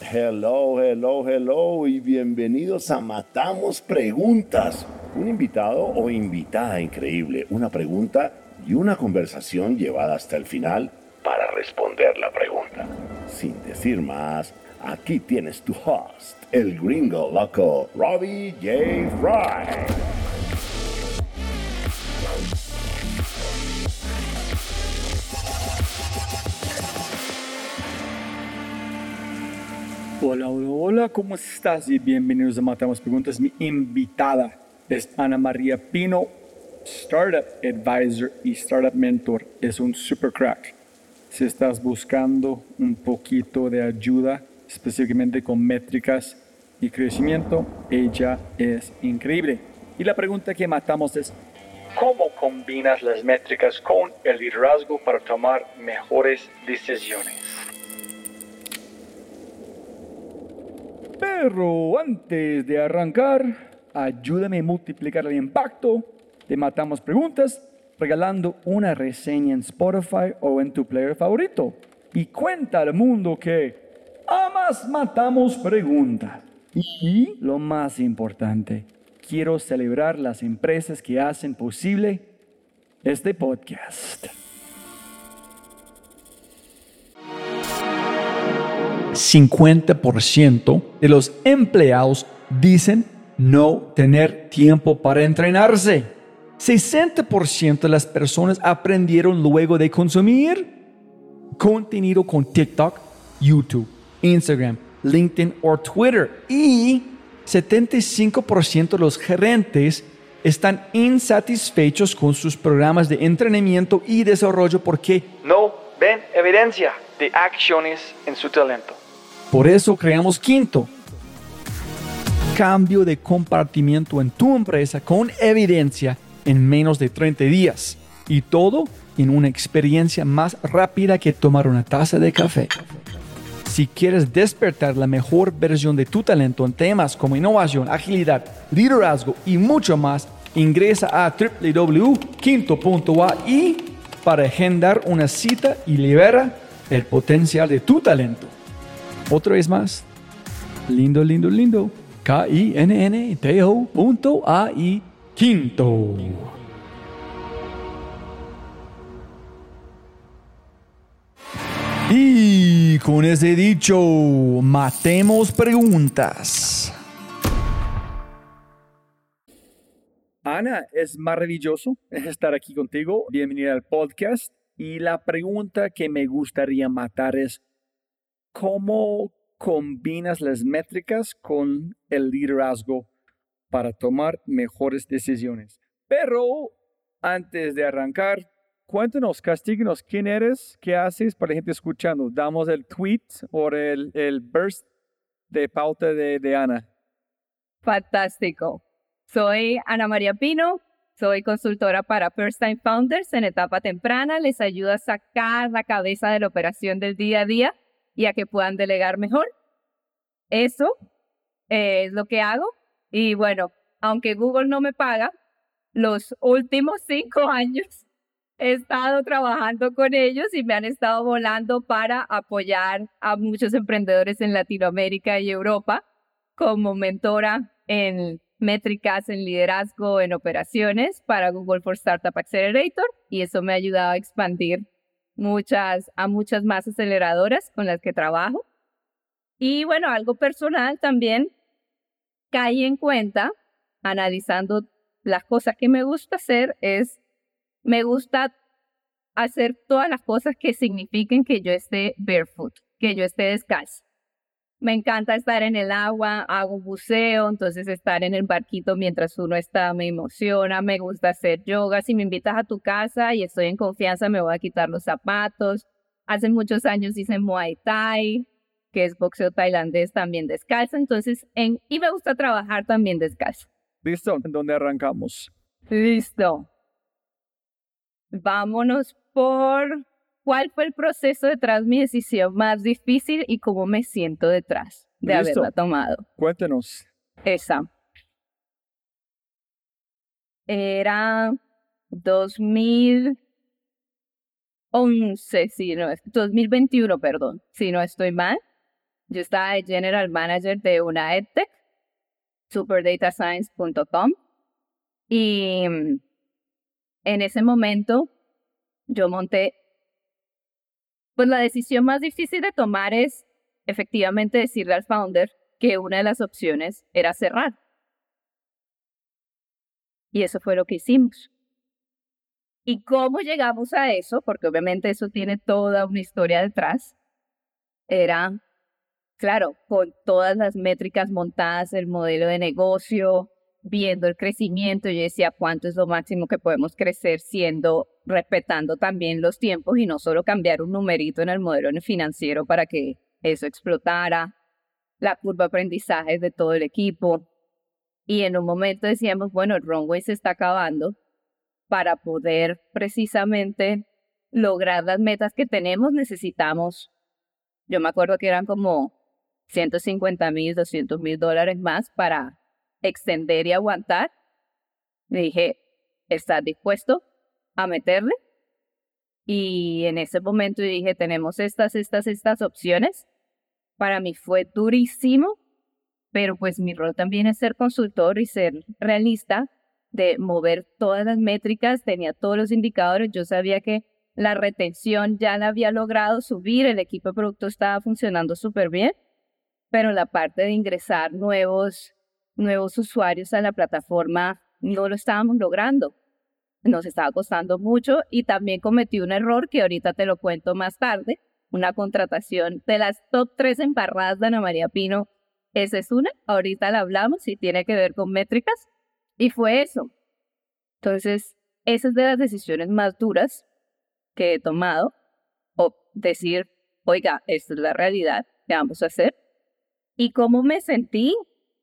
Hello, hello, hello y bienvenidos a Matamos Preguntas. Un invitado o invitada increíble, una pregunta y una conversación llevada hasta el final para responder la pregunta. Sin decir más, aquí tienes tu host, el gringo loco, Robbie J. Fry. Hola, hola, hola, ¿cómo estás? Y bienvenidos a Matamos Preguntas. Mi invitada es Ana María Pino, Startup Advisor y Startup Mentor. Es un super crack. Si estás buscando un poquito de ayuda, específicamente con métricas y crecimiento, ella es increíble. Y la pregunta que matamos es, ¿cómo combinas las métricas con el liderazgo para tomar mejores decisiones? Pero antes de arrancar, ayúdame a multiplicar el impacto de Matamos Preguntas regalando una reseña en Spotify o en tu player favorito. Y cuenta al mundo que amas Matamos Preguntas. Y lo más importante, quiero celebrar las empresas que hacen posible este podcast. 50% de los empleados dicen no tener tiempo para entrenarse. 60% de las personas aprendieron luego de consumir contenido con TikTok, YouTube, Instagram, LinkedIn o Twitter. Y 75% de los gerentes están insatisfechos con sus programas de entrenamiento y desarrollo porque no ven evidencia de acciones en su talento. Por eso creamos Quinto. Cambio de compartimiento en tu empresa con evidencia en menos de 30 días. Y todo en una experiencia más rápida que tomar una taza de café. Si quieres despertar la mejor versión de tu talento en temas como innovación, agilidad, liderazgo y mucho más, ingresa a www.quinto.ai para agendar una cita y libera el potencial de tu talento. Otra vez más, lindo, KINNTO.ai Quinto. Y con ese dicho, matemos preguntas. Ana, es maravilloso estar aquí contigo. Bienvenida al podcast. Y la pregunta que me gustaría matar es, ¿cómo combinas las métricas con el liderazgo para tomar mejores decisiones? Pero antes de arrancar, cuéntanos, castíguenos, ¿quién eres? ¿Qué haces para la gente escuchando? Damos el tweet o el burst de pauta de Ana. Fantástico. Soy Ana María Pino, soy consultora para First Time Founders en etapa temprana. Les ayudo a sacar la cabeza de la operación del día a día y a que puedan delegar mejor. Eso es lo que hago. Y bueno, aunque Google no me paga, los últimos 5 años he estado trabajando con ellos y me han estado volando para apoyar a muchos emprendedores en Latinoamérica y Europa como mentora en métricas, en liderazgo, en operaciones para Google for Startup Accelerator, y eso me ha ayudado a expandir a muchas más aceleradoras con las que trabajo. Y bueno, algo personal también caí en cuenta, analizando las cosas que me gusta hacer, me gusta hacer todas las cosas que signifiquen que yo esté barefoot, que yo esté descalzo. Me encanta estar en el agua, hago buceo, entonces estar en el barquito mientras uno está me emociona, me gusta hacer yoga. Si me invitas a tu casa y estoy en confianza, me voy a quitar los zapatos. Hace muchos años hice Muay Thai, que es boxeo tailandés también descalzo, y me gusta trabajar también descalzo. ¿Listo? ¿En dónde arrancamos? Listo. Vámonos por ¿cuál fue el proceso detrás de mi decisión más difícil y cómo me siento detrás de haberla tomado? Cuéntenos. Esa. Era 2011, 2021, perdón, si no estoy mal. Yo estaba de General Manager de una EdTech, superdatascience.com, y en ese momento yo monté, pues la decisión más difícil de tomar es efectivamente decirle al founder que una de las opciones era cerrar. Y eso fue lo que hicimos. ¿Y cómo llegamos a eso? Porque obviamente eso tiene toda una historia detrás. Era, claro, con todas las métricas montadas, el modelo de negocio, viendo el crecimiento. Yo decía, ¿cuánto es lo máximo que podemos crecer respetando también los tiempos y no solo cambiar un numerito en el modelo financiero para que eso explotara? La curva de aprendizaje de todo el equipo. Y en un momento decíamos, bueno, el runway se está acabando. Para poder precisamente lograr las metas que tenemos, necesitamos, yo me acuerdo que eran como $150,000, $200,000 más para extender y aguantar. Le dije, ¿estás dispuesto a meterle? Y en ese momento dije, tenemos estas opciones. Para mí fue durísimo, pero pues mi rol también es ser consultor y ser realista, de mover todas las métricas, tenía todos los indicadores, yo sabía que la retención ya la había logrado subir, el equipo de producto estaba funcionando súper bien, pero la parte de ingresar nuevos usuarios a la plataforma no lo estábamos logrando. Nos estaba costando mucho y también cometí un error que ahorita te lo cuento más tarde, una contratación de las top 3 embarradas de Ana María Pino. Esa es una, ahorita la hablamos y tiene que ver con métricas. Y fue eso. Entonces, esa es de las decisiones más duras que he tomado. O decir, oiga, esta es la realidad, ¿qué vamos a hacer? ¿Y cómo me sentí?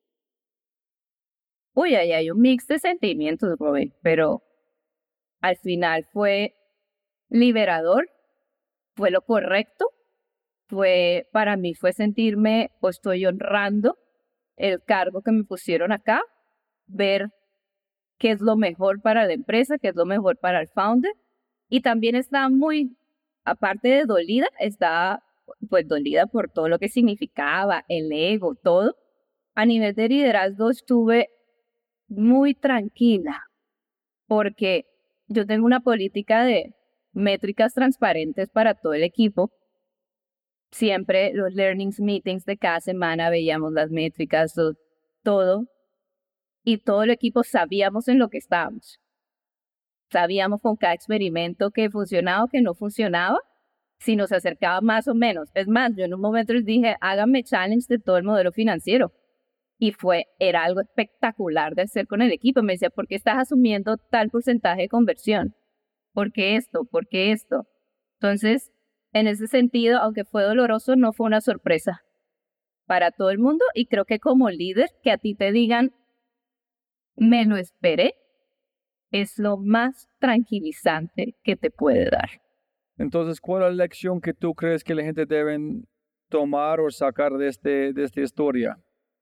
Uy, ahí hay un mix de sentimientos, Robin, pero al final fue liberador, fue lo correcto, para mí fue sentirme, o estoy honrando el cargo que me pusieron acá, ver qué es lo mejor para la empresa, qué es lo mejor para el founder. Y también estaba muy, aparte de dolida, estaba pues dolida por todo lo que significaba, el ego, todo. A nivel de liderazgo estuve muy tranquila porque yo tengo una política de métricas transparentes para todo el equipo. Siempre los learnings meetings de cada semana veíamos las métricas, todo. Y todo el equipo sabíamos en lo que estábamos. Sabíamos con cada experimento que funcionaba o que no funcionaba, si nos acercaba más o menos. Es más, yo en un momento les dije, háganme challenge de todo el modelo financiero. Y era algo espectacular de hacer con el equipo. Me decía, ¿por qué estás asumiendo tal porcentaje de conversión? ¿Por qué esto? ¿Por qué esto? Entonces, en ese sentido, aunque fue doloroso, no fue una sorpresa para todo el mundo. Y creo que como líder, que a ti te digan, me lo esperé, es lo más tranquilizante que te puede dar. Entonces, ¿cuál es la lección que tú crees que la gente debe tomar o sacar de esta historia?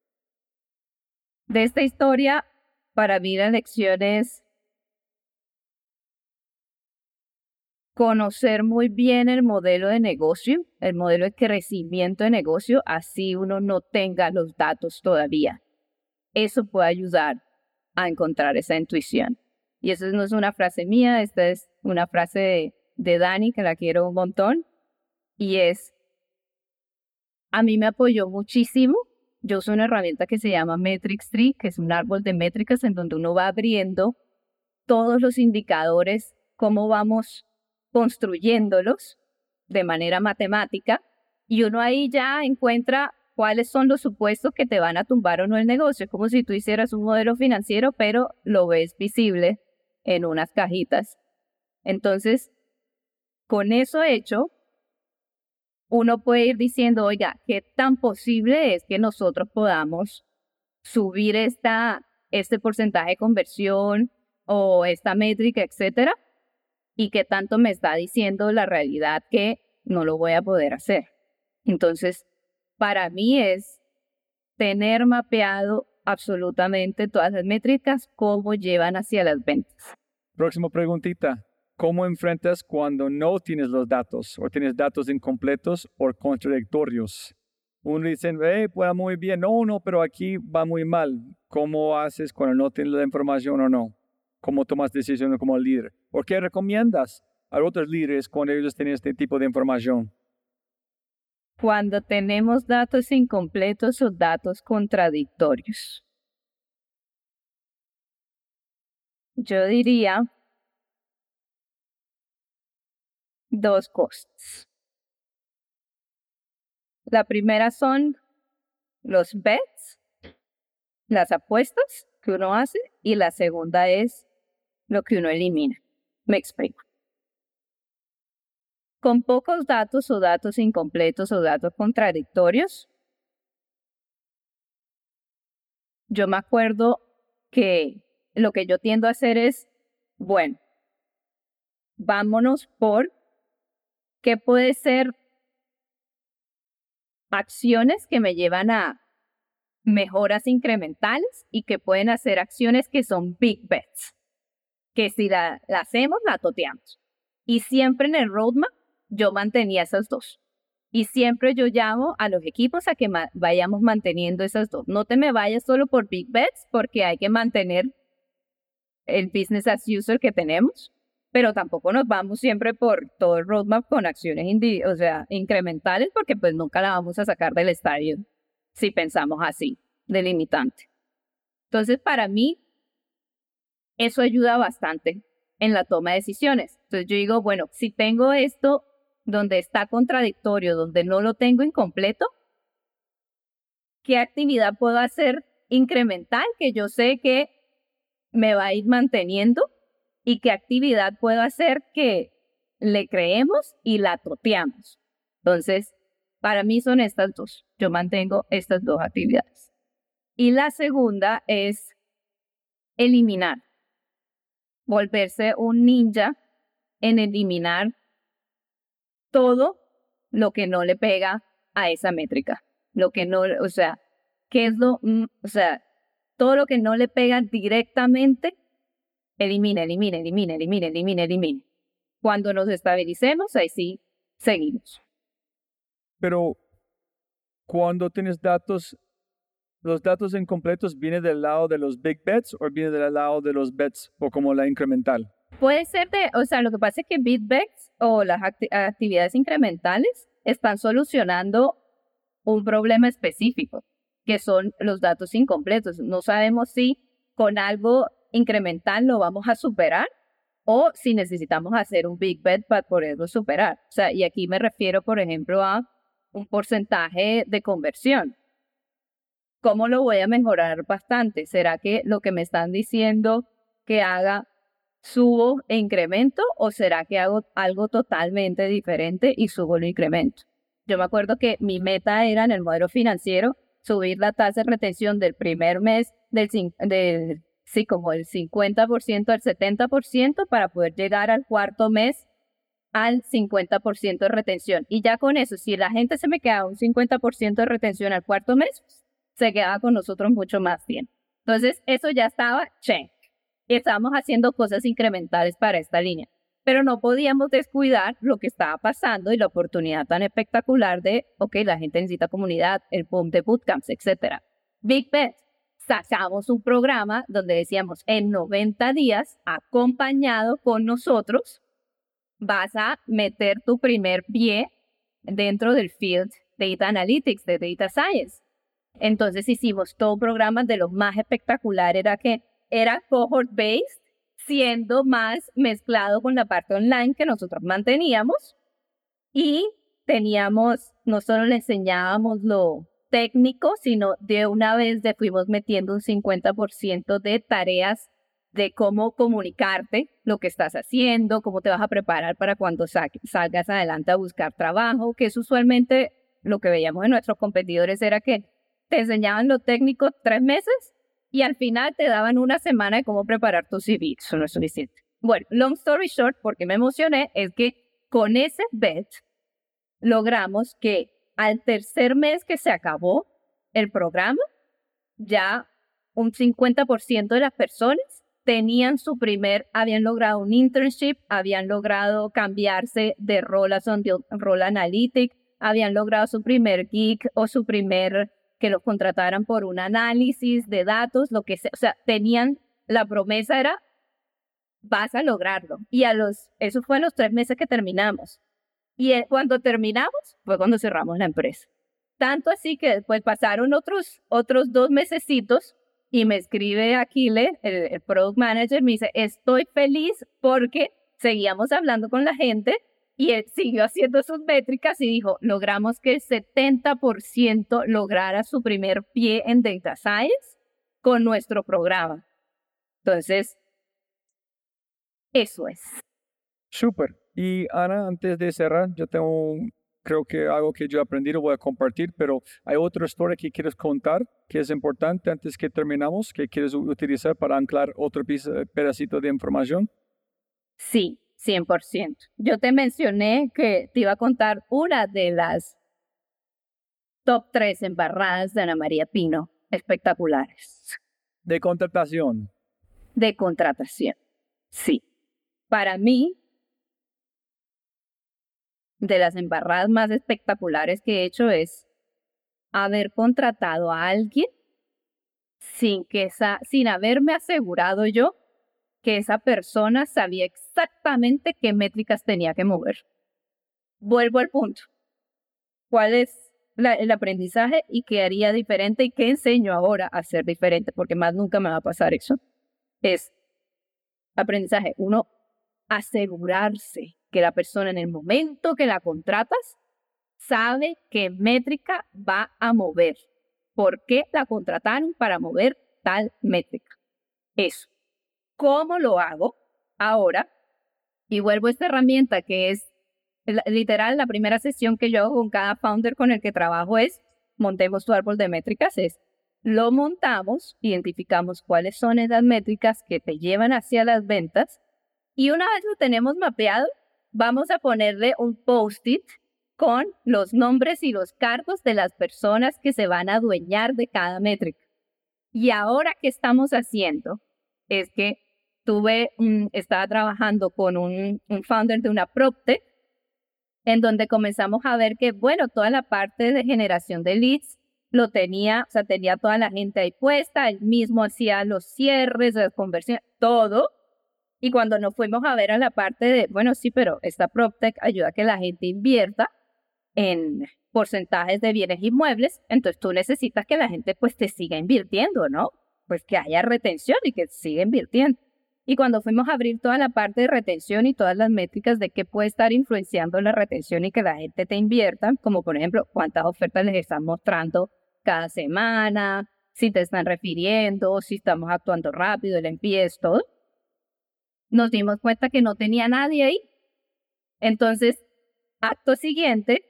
De esta historia, para mí la lección es conocer muy bien el modelo de negocio, el modelo de crecimiento de negocio, así uno no tenga los datos todavía. Eso puede ayudar a encontrar esa intuición. Y eso no es una frase mía, esta es una frase de Dani, que la quiero un montón, y a mí me apoyó muchísimo. Yo uso una herramienta que se llama Metrics Tree, que es un árbol de métricas en donde uno va abriendo todos los indicadores, cómo vamos construyéndolos de manera matemática, y uno ahí ya encuentra cuáles son los supuestos que te van a tumbar o no el negocio. Es como si tú hicieras un modelo financiero, pero lo ves visible en unas cajitas. Entonces, con eso hecho, uno puede ir diciendo, oiga, ¿qué tan posible es que nosotros podamos subir este porcentaje de conversión o esta métrica, etcétera? ¿Y qué tanto me está diciendo la realidad que no lo voy a poder hacer? Entonces, para mí es tener mapeado absolutamente todas las métricas, cómo llevan hacia las ventas. Próxima preguntita. ¿Cómo enfrentas cuando no tienes los datos o tienes datos incompletos o contradictorios? Uno dice, pues muy bien, no, pero aquí va muy mal. ¿Cómo haces cuando no tienes la información o no? ¿Cómo tomas decisiones como líder? ¿O qué recomiendas a otros líderes cuando ellos tienen este tipo de información? Cuando tenemos datos incompletos o datos contradictorios. Yo diría dos cosas. La primera son los bets, las apuestas que uno hace, y la segunda es lo que uno elimina. Me explico. Con pocos datos o datos incompletos o datos contradictorios, yo me acuerdo que lo que yo tiendo a hacer es, bueno, vámonos por qué puede ser acciones que me llevan a mejoras incrementales y que pueden hacer acciones que son big bets, que si la hacemos, la toteamos. Y siempre en el roadmap yo mantenía esas dos. Y siempre yo llamo a los equipos a que vayamos manteniendo esas dos. No te me vayas solo por big bets, porque hay que mantener el business as usual que tenemos, pero tampoco nos vamos siempre por todo el roadmap con acciones incrementales, porque pues nunca la vamos a sacar del estadio si pensamos así, delimitante. Entonces, para mí, eso ayuda bastante en la toma de decisiones. Entonces, yo digo, bueno, si tengo esto donde está contradictorio, donde no lo tengo incompleto, ¿qué actividad puedo hacer incremental que yo sé que me va a ir manteniendo? ¿Y qué actividad puedo hacer que le creemos y la toteamos? Entonces, para mí son estas dos. Yo mantengo estas dos actividades. Y la segunda es eliminar. Volverse un ninja en eliminar todo lo que no le pega a esa métrica. Lo que no, ¿qué es todo lo que no le pega directamente, elimina. Cuando nos estabilicemos, ahí sí, seguimos. Pero cuando tienes datos, ¿los datos incompletos vienen del lado de los big bets o vienen del lado de los bets o como la incremental? Puede ser lo que pasa es que big bets o las actividades incrementales están solucionando un problema específico, que son los datos incompletos. No sabemos si con algo incremental lo vamos a superar o si necesitamos hacer un big bet para poderlo superar. Y aquí me refiero, por ejemplo, a un porcentaje de conversión. ¿Cómo lo voy a mejorar bastante? ¿Será que lo que me están diciendo que haga subo e incremento, o será que hago algo totalmente diferente y subo el incremento? Yo me acuerdo que mi meta era en el modelo financiero subir la tasa de retención del primer mes como del 50% al 70% para poder llegar al cuarto mes al 50% de retención. Y ya con eso, si la gente se me queda un 50% de retención al cuarto mes, se quedaba con nosotros mucho más tiempo. Entonces, eso ya estaba check. Y estábamos haciendo cosas incrementales para esta línea. Pero no podíamos descuidar lo que estaba pasando y la oportunidad tan espectacular de, la gente necesita comunidad, el boom de bootcamps, etc. Big Bet. Sacamos un programa donde decíamos, en 90 días, acompañado con nosotros, vas a meter tu primer pie dentro del field Data Analytics, de Data Science. Entonces hicimos todo un programa de lo más espectacular, era cohort-based, siendo más mezclado con la parte online que nosotros manteníamos. Y no solo le enseñábamos lo técnico, sino de una vez le fuimos metiendo un 50% de tareas de cómo comunicarte lo que estás haciendo, cómo te vas a preparar para cuando salgas adelante a buscar trabajo, que es usualmente lo que veíamos en nuestros competidores, era que te enseñaban lo técnico 3 meses y al final te daban una semana de cómo preparar tu CV. Eso no es suficiente. Bueno, long story short, porque me emocioné, es que con ese bet logramos que al tercer mes que se acabó el programa, ya un 50% de las personas habían logrado un internship, habían logrado cambiarse de rol a rol analytic, habían logrado su primer gig o su primer, que los contrataran por un análisis de datos, lo que sea. O sea, tenían, la promesa era, vas a lograrlo. Y eso fue a los 3 meses que terminamos. Y cuando terminamos, fue cuando cerramos la empresa. Tanto así que después pasaron otros 2 mesecitos y me escribe Aquile, el Product Manager, me dice, estoy feliz porque seguíamos hablando con la gente y él siguió haciendo sus métricas y dijo, logramos que el 70% lograra su primer pie en Data Science con nuestro programa. Entonces, eso es. Súper. Y Ana, antes de cerrar, yo tengo, creo que algo que yo aprendí lo voy a compartir, pero hay otra historia que quieres contar que es importante antes que terminamos, que quieres utilizar para anclar otro pedacito de información. Sí, 100%. Yo te mencioné que te iba a contar una de las top 3 embarradas de Ana María Pino, espectaculares. De contratación. De contratación, sí. Para mí, de las embarradas más espectaculares que he hecho es haber contratado a alguien sin haberme asegurado yo que esa persona sabía exactamente qué métricas tenía que mover. Vuelvo al punto. ¿Cuál es el aprendizaje y qué haría diferente y qué enseño ahora a ser diferente? Porque más nunca me va a pasar eso. Es aprendizaje. 1, asegurarse que la persona en el momento que la contratas sabe qué métrica va a mover. ¿Por qué la contrataron para mover tal métrica? Eso. ¿Cómo lo hago ahora? Y vuelvo a esta herramienta que es literal la primera sesión que yo hago con cada founder con el que trabajo es montemos tu árbol de métricas. Lo montamos, identificamos cuáles son esas métricas que te llevan hacia las ventas y una vez lo tenemos mapeado, vamos a ponerle un post-it con los nombres y los cargos de las personas que se van a adueñar de cada métrica. Y ahora, ¿qué estamos haciendo? Es que estaba trabajando con un founder de una PropTech, en donde comenzamos a ver que, bueno, toda la parte de generación de leads lo tenía, o sea, tenía toda la gente ahí puesta, él mismo hacía los cierres, las conversiones, todo. Y cuando nos fuimos a ver a la parte de, bueno, sí, pero esta PropTech ayuda a que la gente invierta en porcentajes de bienes inmuebles, entonces tú necesitas que la gente pues te siga invirtiendo, ¿no? Pues que haya retención y que siga invirtiendo. Y cuando fuimos a abrir toda la parte de retención y todas las métricas de qué puede estar influenciando la retención y que la gente te invierta, como por ejemplo cuántas ofertas les están mostrando cada semana, si te están refiriendo, si estamos actuando rápido, el NPS, todo, nos dimos cuenta que no tenía nadie ahí. Entonces, acto siguiente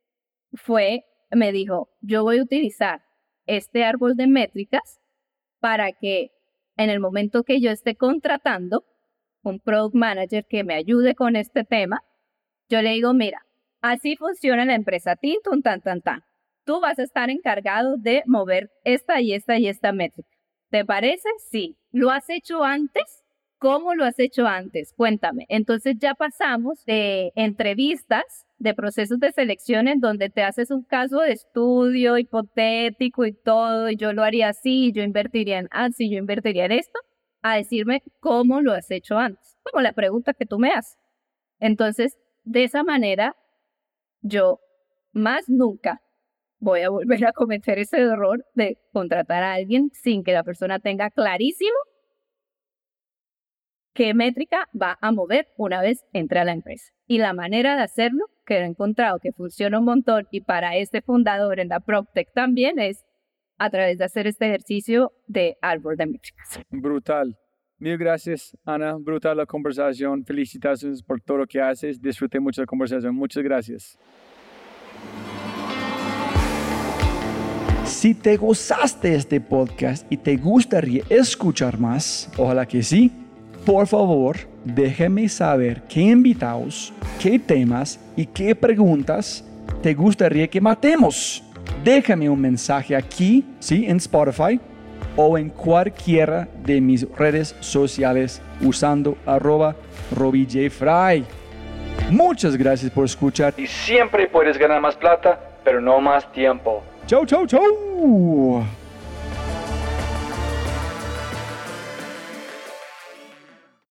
me dijo, yo voy a utilizar este árbol de métricas para que en el momento que yo esté contratando un product manager que me ayude con este tema, yo le digo, mira, así funciona la empresa Tintun, tan. Tú vas a estar encargado de mover esta y esta y esta métrica. ¿Te parece? Sí. ¿Lo has hecho antes? ¿Cómo lo has hecho antes? Cuéntame. Entonces ya pasamos de entrevistas, de procesos de selección en donde te haces un caso de estudio hipotético y todo, y yo lo haría así, yo invertiría en así, yo invertiría en esto, a decirme cómo lo has hecho antes, como la pregunta que tú me haces. Entonces, de esa manera, yo más nunca voy a volver a cometer ese error de contratar a alguien sin que la persona tenga clarísimo qué métrica va a mover una vez entre a la empresa. Y la manera de hacerlo, que he encontrado que funciona un montón y para este fundador en la PropTech también, es a través de hacer este ejercicio de árbol de métricas. Brutal. Mil gracias, Ana. Brutal la conversación. Felicitaciones por todo lo que haces. Disfruté mucho la conversación. Muchas gracias. Si te gozaste de este podcast y te gustaría escuchar más, ojalá que sí, por favor, déjame saber qué invitados, qué temas y qué preguntas te gustaría que matemos. Déjame un mensaje aquí, ¿sí? En Spotify o en cualquiera de mis redes sociales usando @RobbieJFry. Muchas gracias por escuchar. Y siempre puedes ganar más plata, pero no más tiempo. Chau, chau, chau.